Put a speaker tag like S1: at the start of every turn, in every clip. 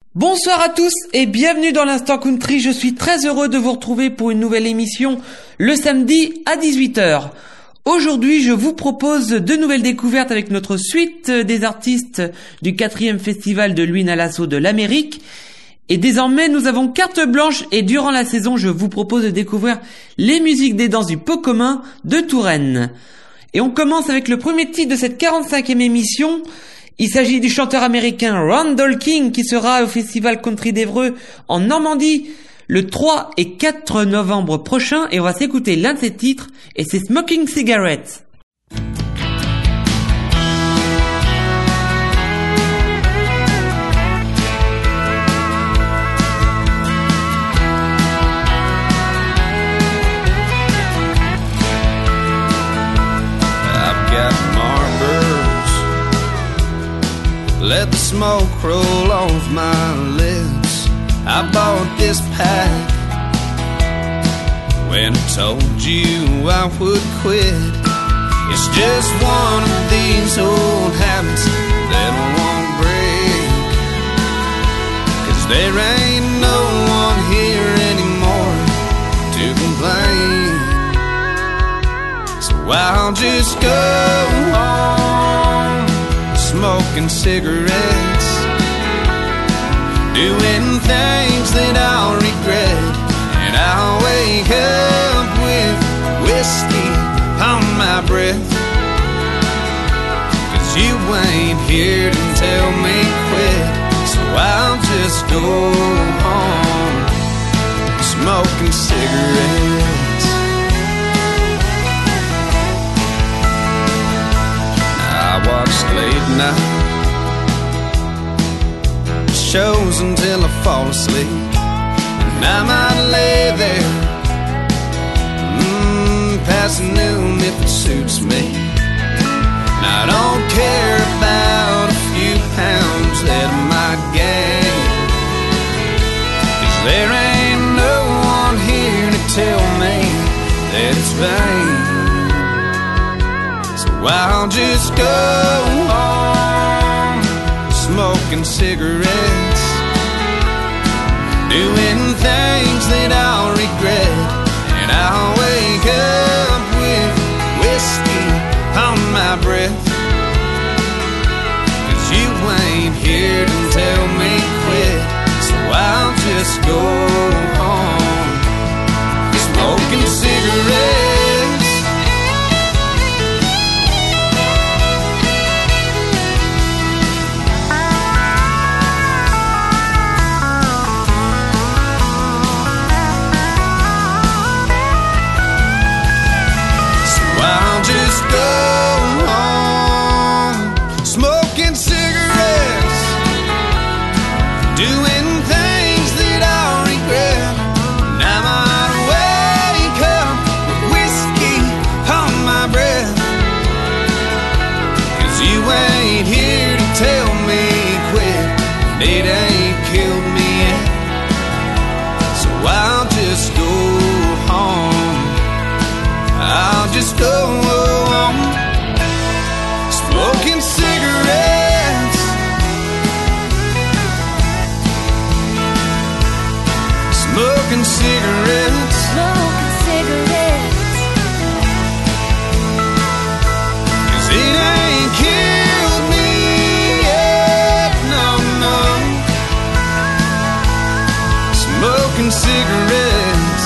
S1: Bonsoir à tous et bienvenue dans l'Instant Country. Je suis très heureux de vous retrouver pour une nouvelle émission le samedi à 18h. Aujourd'hui, je vous propose deux nouvelles découvertes avec notre suite des artistes du 4e festival de l'huile à l'assaut de l'Amérique. Et désormais, nous avons carte blanche et durant la saison, je vous propose de découvrir les musiques des danses du pot commun de Touraine. Et on commence avec le premier titre de cette 45e émission. Il s'agit du chanteur américain Randall King qui sera au Festival Country d'Évreux en Normandie le 3 et 4 novembre prochain et on va s'écouter l'un de ses titres et c'est Smoking Cigarettes.
S2: Let the smoke roll off my lips. I bought this pack when I told you I would quit. It's just one of these old habits that I won't break. 'Cause there ain't no one here anymore to complain. So I'll just go home smoking cigarettes, doing things that I'll regret, and I'll wake up with whiskey on my breath. 'Cause you ain't here to tell me quit, so I'll just go home smoking cigarettes. I watch late night shows until I fall asleep, and I might lay there past noon if it suits me. And I don't care about a few pounds that I might gain, 'cause there ain't no one here to tell me that it's vain. I'll just go home smoking cigarettes, doing things that I'll regret, and I'll wake up with whiskey on my breath. 'Cause you ain't here to tell me quit, so I'll just go home smoking cigarettes. It ain't killed me yet, so I'll just go home. I'll just go home smoking cigarettes, smoking cigarettes,
S3: smoking cigarettes.
S2: 'Cause it ain't killed me yet, no, no. Smoking cigarettes.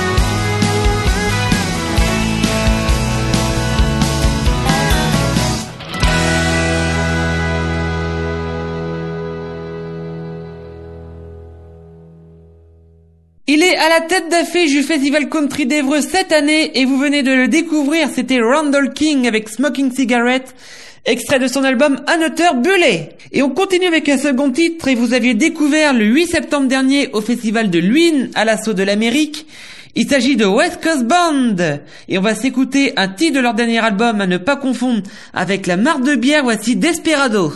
S1: Il est à la tête d'affiche du Festival Country d'Évreux cette année et vous venez de le découvrir, c'était Randall King avec Smoking Cigarettes, extrait de son album Un auteur bullet. Et on continue avec un second titre et vous aviez découvert le 8 septembre dernier au Festival de l'huile à l'assaut de l'Amérique. Il s'agit de West Coast Band et on va s'écouter un titre de leur dernier album à ne pas confondre avec la marque de bière, voici Desperados.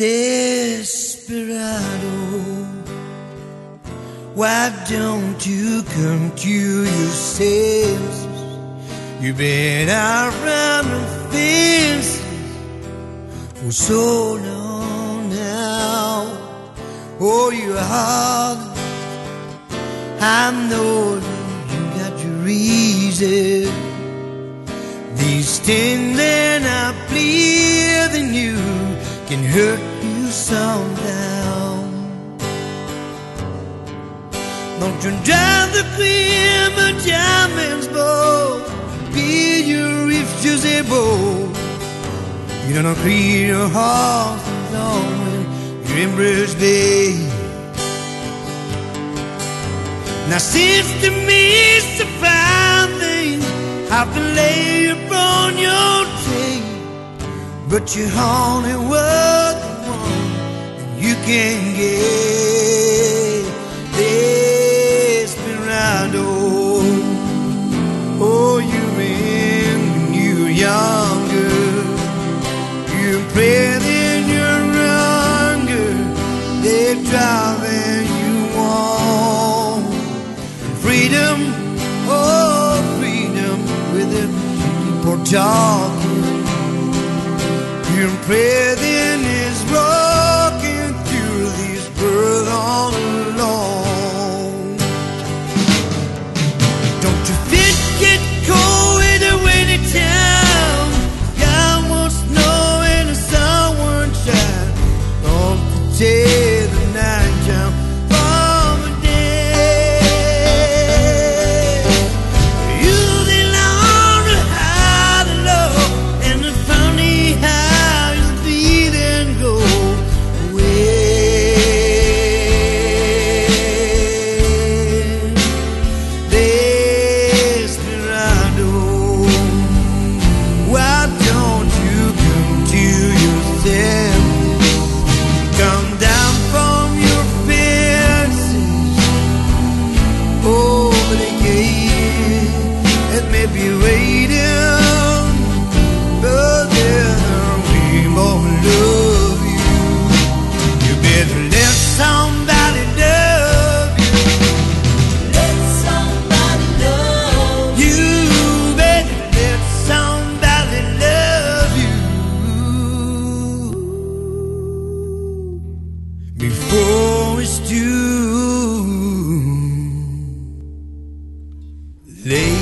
S4: Desperado, why don't you come to your senses? You've been around the fences for so long now. Oh, you're hard. I know that you got your reason. These things that are pleasing you can hurt you somehow. Don't you drive the queen, but diamonds bold. Be your irresistible. You don't create your heart when you're in Bruce Bay. Now, sister, me it's a fine thing. I can lay upon your tree, but you only worth the one and you can get. Desperado, oh, you're in when you're younger. You pray then you're younger. They're driving you on. Freedom, oh, freedom with them people talking. Your prayer then is walking through these birds all alone. Don't you fit get cold in the winter town? God wants snow and the sun won't shine. Don't tear the night down from the day. You belong to high to low, and the funny how you breathe and go away. Desperado, why don't you come to yourself? Come down from your fences over the gate that may be waiting, but we won't love you. You better let somebody love you. Let somebody love you. You better let somebody love you before it's too late.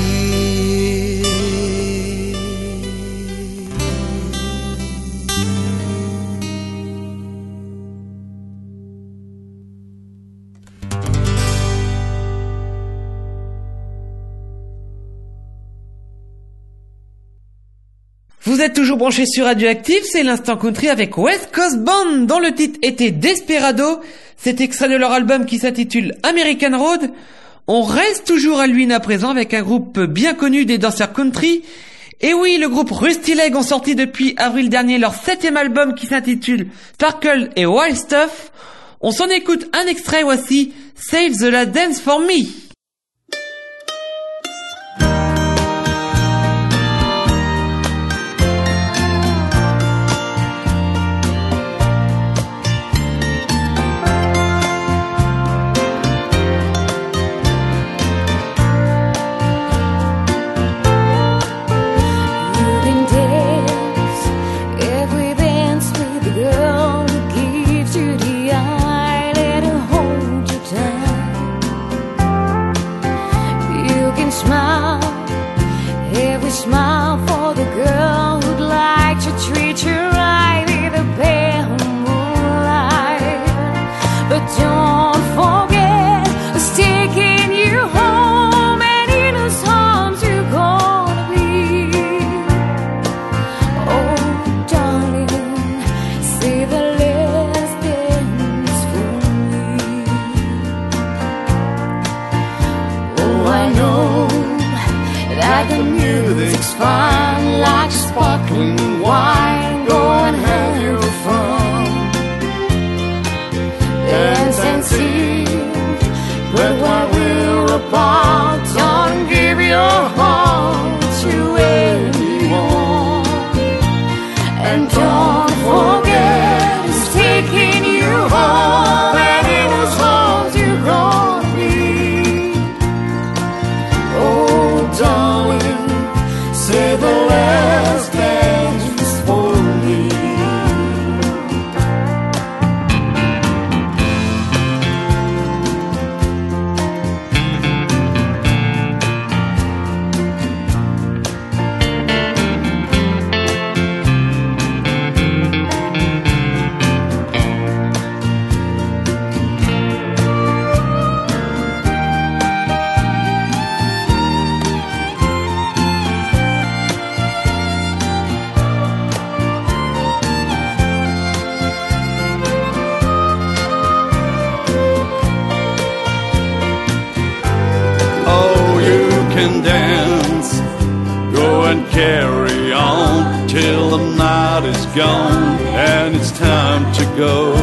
S1: Vous êtes toujours branchés sur Radioactive, c'est l'Instant Country avec West Coast Band, dont le titre était Desperado. C'est extrait de leur album qui s'intitule American Road. On reste toujours à Luynes à présent avec un groupe bien connu des danseurs country. Et oui, le groupe Rusty Leg ont sorti depuis avril dernier leur 7e album qui s'intitule Sparkle et Wild Stuff. On s'en écoute un extrait, voici Save the Last Dance for Me.
S3: You can dance every dance with the girl who gives you the eye, let her hold you tight. You can smile every smile for the girl who'd like to treat you right in the pale moonlight. But don't forget who's taking you home, and in whose arms you're gonna be. Oh, darling, say the last dance for me. Oh, I know that the music's fine like sparkle last dance for me.
S5: Dance, go and carry on till the night is gone and it's time to go.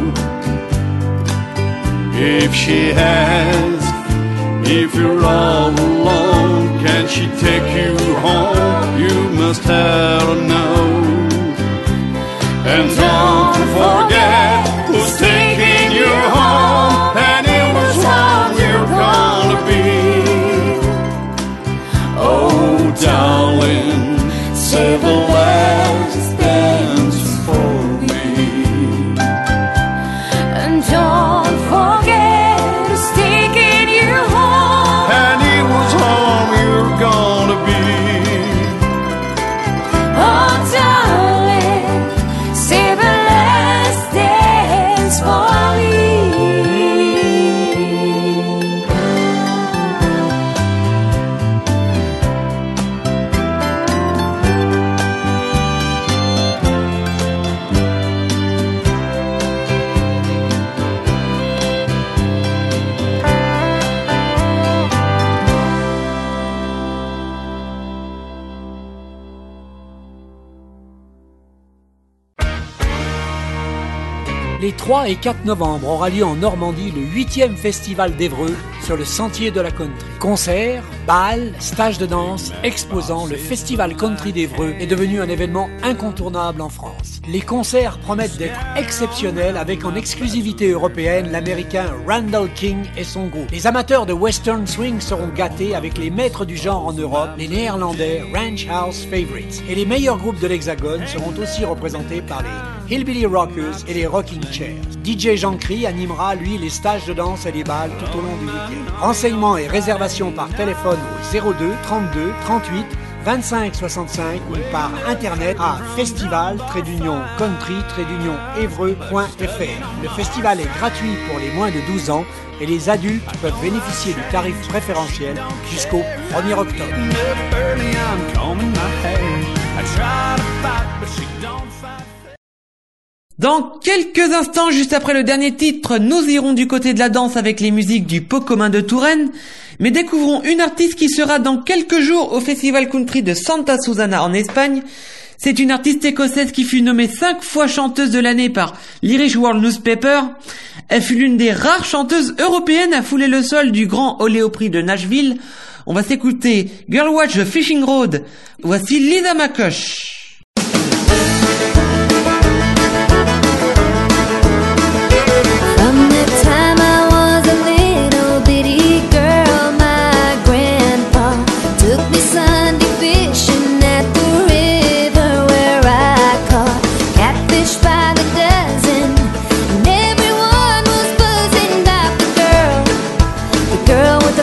S5: If she has, if you're all alone, can she take you home? You must have to know. And don't forget who's taking you home, and it was home you're gonna be. Oh, darling, save the last dance for me.
S3: And don't forget who's taking you home,
S5: And it was home you're gonna be.
S3: oh darling, save the last dance for me.
S6: Les 3 et 4 novembre aura lieu en Normandie le 8e festival d'Évreux sur le sentier de la country. Concerts, bals, stages de danse, exposants, le festival country d'Évreux est devenu un événement incontournable en France. Les concerts promettent d'être exceptionnels avec en exclusivité européenne l'américain Randall King et son groupe. Les amateurs de western swing seront gâtés avec les maîtres du genre en Europe, les néerlandais Ranch House Favorites. Et les meilleurs groupes de l'Hexagone seront aussi représentés par les Hillbilly Rockers et les Rocking Chairs. DJ Jean-Cry animera, lui, les stages de danse et les balles tout au long du week-end. Renseignements et réservations par téléphone au 02 32 38 25 65 ou par internet à festival-country-évreux.fr. Le festival est gratuit pour les moins de 12 ans et les adultes peuvent bénéficier du tarif préférentiel jusqu'au 1er octobre.
S1: Dans quelques instants, juste après le dernier titre, nous irons du côté de la danse avec les musiques du Pot commun de Touraine, mais découvrons une artiste qui sera dans quelques jours au Festival Country de Santa Susana en Espagne. C'est une artiste écossaise qui fut nommée 5 fois chanteuse de l'année par l'Irish World Newspaper. Elle fut l'une des rares chanteuses européennes à fouler le sol du grand Oléo Prix de Nashville. On va s'écouter Girl Watch the Fishing Road. Voici Lisa McCush.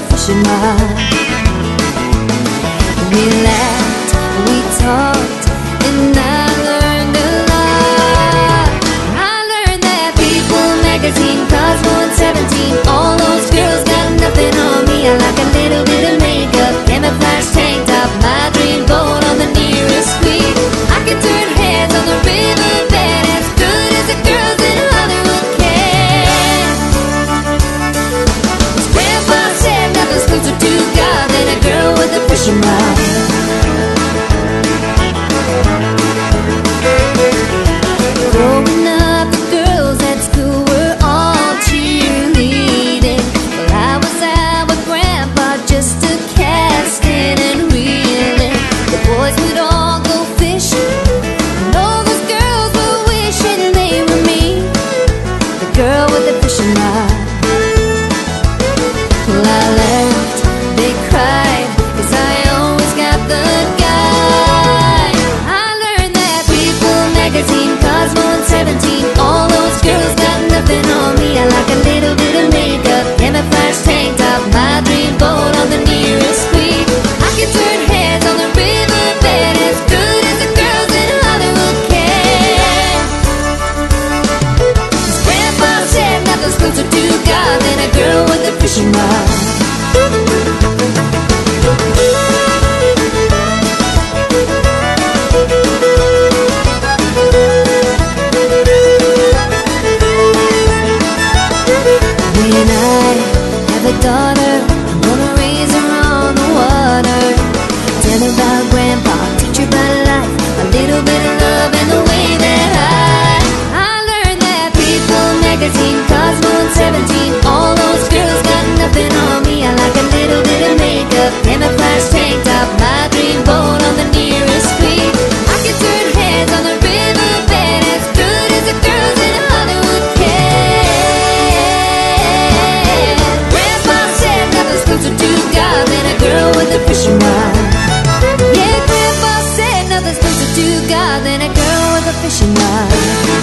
S3: We laughed, we talked, honest to God than a girl with a fishing rod.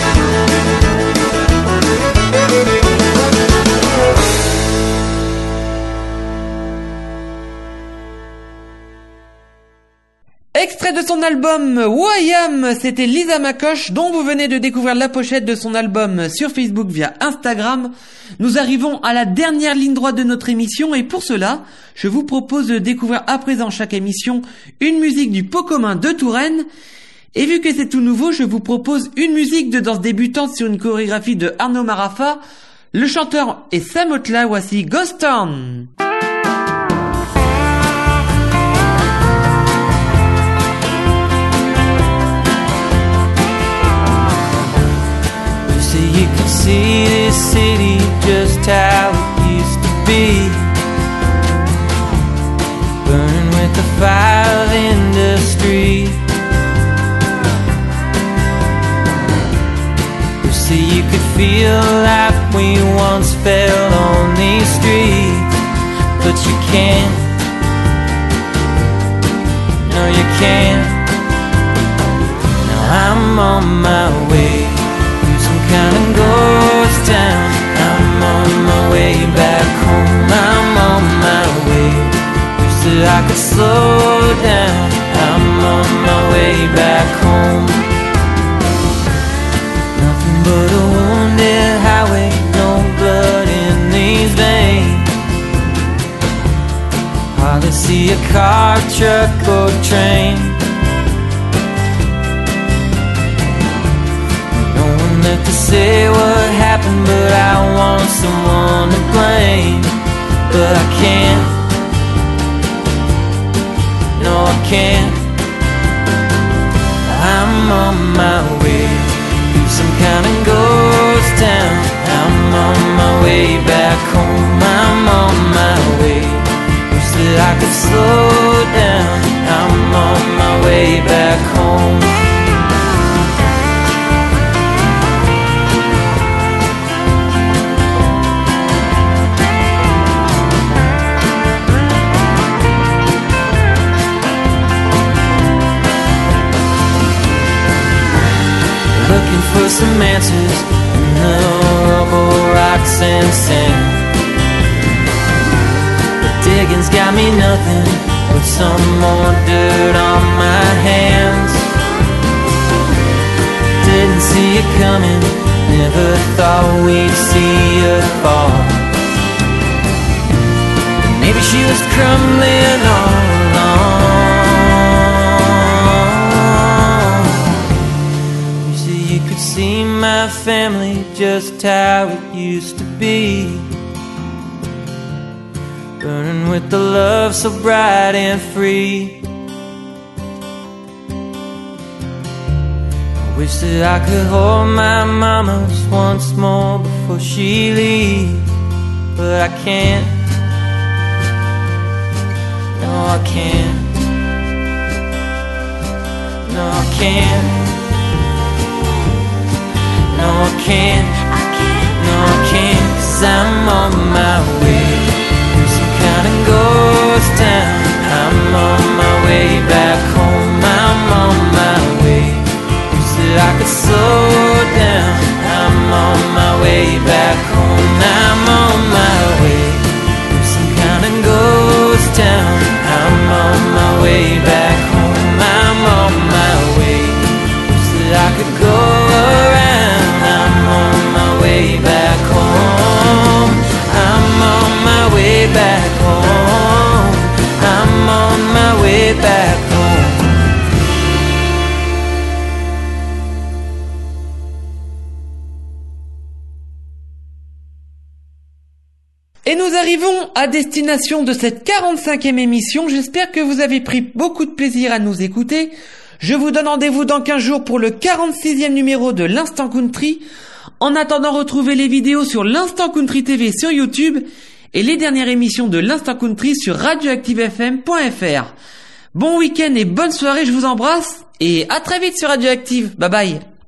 S1: Extrait de son album Wham, c'était Lisa McCosh dont vous venez de découvrir la pochette de son album sur Facebook via Instagram. Nous arrivons à la dernière ligne droite de notre émission et pour cela, je vous propose de découvrir à présent chaque émission une musique du pot commun de Touraine. Et vu que c'est tout nouveau, je vous propose une musique de danse débutante sur une chorégraphie de Arnaud Marafa. Le chanteur est Sam Otla, voici Ghost Town.
S7: You can see this city just how it used to be, burning with the fire of industry. You see, you could feel like we once felt on these streets, but you can't. No, you can't. Now I'm on my way, kind of ghost town. I'm on my way back home. I'm on my way. Wish that I could slow down. I'm on my way back home. Nothing but a wounded highway, no blood in these veins. Hardly see a car, truck or train. To say what happened, but I want someone to blame. But I can't. No, I can't. I'm on my way through some kind of ghost town. I'm on my way back home. I'm on my way. Wish that I could slow down. I'm on my way back home. Looking for some answers in the rubble, rocks and sand. But digging's got me nothing but some more dirt on my hands. Didn't see it coming, never thought we'd see her fall. Maybe she was crumbling all along. See my family just how it used to be, burning with the love so bright and free. I wish that I could hold my mama just once more before she leaves, but I can't. No, I can't. No, I can't. No, I can't, no, I can't, 'cause I'm on my way through some kind of ghost town. I'm on my way back home, I'm on my way. Wish that I could slow down. I'm on my way back home, I'm on my way through some kind of ghost town. I'm on my way back home, I'm on my way. Wish that I could go around. I'm on my way back home. I'm on my way back home. I'm on my way back home.
S1: Et nous arrivons à destination de cette 45e émission. J'espère que vous avez pris beaucoup de plaisir à nous écouter. Je vous donne rendez-vous dans 15 jours pour le 46e numéro de l'Instant Country. En attendant, retrouvez les vidéos sur l'Instant Country TV sur YouTube et les dernières émissions de l'Instant Country sur radioactivefm.fr. Bon week-end et bonne soirée, je vous embrasse et à très vite sur Radioactive. Bye bye.